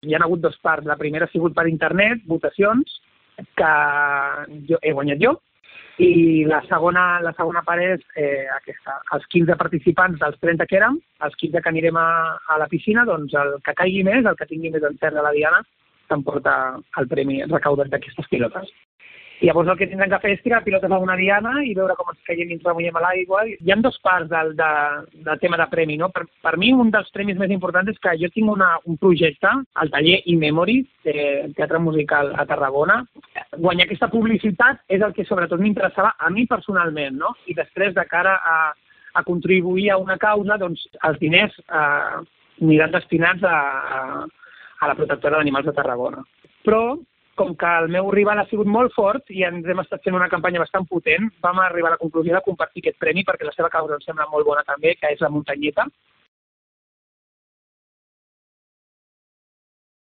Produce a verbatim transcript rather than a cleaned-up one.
Hi ha hagut dos parts. La primera ha sigut per internet, votacions, que jo, he guanyat jo, i la segona, la segona part és eh, aquesta. Els quinze participants dels trenta que érem, els quinze que anirem a, a la piscina, doncs el que caigui més, el que tingui més encert de la diana, s'emporta el premi recaudat d'aquestes pilotes. I llavors el que tindrem que fer és tirar pilotes a una diana i veure com ens caiem i ens remullem a l'aigua. Hi ha dues parts del, de, del tema de premi, no? Per, per mi, un dels premis més importants és que jo tinc una, un projecte, el taller eMemory, de teatre musical a Tarragona. Guanyar aquesta publicitat és el que sobretot m'interessava a mi personalment, no? I després, de cara a, a contribuir a una causa, doncs els diners eh, aniran destinats a, a, a la protectora d'animals de Tarragona. Però com que el meu rival ha sigut molt fort i ens hem estat fent una campanya bastant potent, vam arribar a la conclusió de compartir aquest premi perquè la seva causa em sembla molt bona també, que és la muntanyeta.